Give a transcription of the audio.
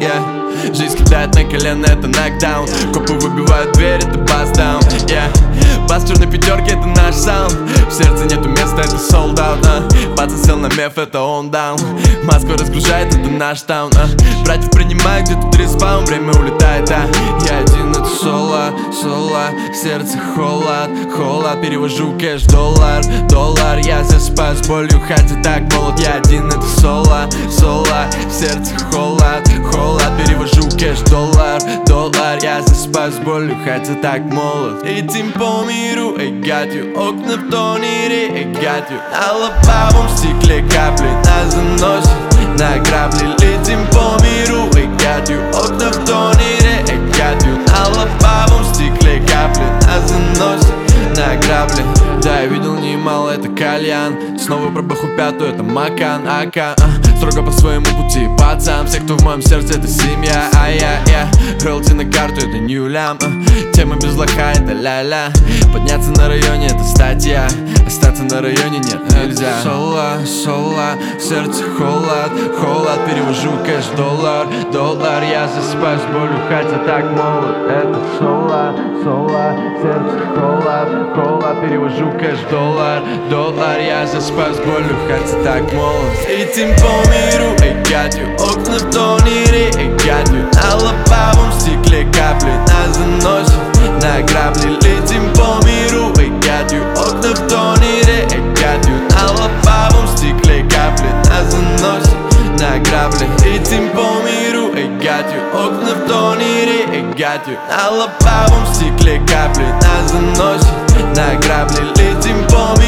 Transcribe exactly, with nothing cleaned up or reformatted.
yeah. Жизнь кидает на колено, это нокдаун. Копы выбивают дверь, это бас-даун, yeah. Бас в черной пятерке, это наш саунд. В сердце нету места, это sold out, uh. Пацан сел на меф, это он даун. Москва разгружает, это наш таун, uh. Братьев принимают, где тут респаун. Время улетает, а я один, это соло, соло. В сердце холод, холод. Перевожу кэш, доллар, доллар. Я засыпаю с болью, хотя так молод. Я один, это соло, соло. В сердце холод, холод. Перевожу кэш, доллар, доллар. Я засыпаю с болью, хотя так молод. Летим по миру, I got you. Окна в тонере, I got you. На лобовом стекле капли нас заносит на грабли. Летим по миру, I got you. Окна в тонере, I got you. На лобовом стекле капли нас заносит на грабли. Да, я видел немало, это кальян. Снова про баху пятую, это Макан, Ака, а. Строго по своему пути, пацан. Все, кто в моем сердце, это семья, а я, я Ролти на карту, это New Lamb, а. Тема без лоха, это ля-ля. Подняться на районе, это статья. Остаться на районе нет, нельзя. Соло, соло, в сердце холод, холод. Перевожу кэш, доллар, доллар. Я засыпаю с болью, хотя так молод. Это соло, соло, в сердце холод, холод. Перевожу кэш, доллар, доллар. Я засыпаю с болью, хотя так молод. Летим по миру, I got you. Окна в тонере, I got you. На лобовом стекле капли нас заносит на грабли. Летим по миру, I got you. Окна в тонере, I got you. На лобовом стекле капли нас заносит на грабли. Летим по миру, I got you. Окна в тонере, I got you. На лобовом стекле капли нас заносит на грабли. Летим по миру.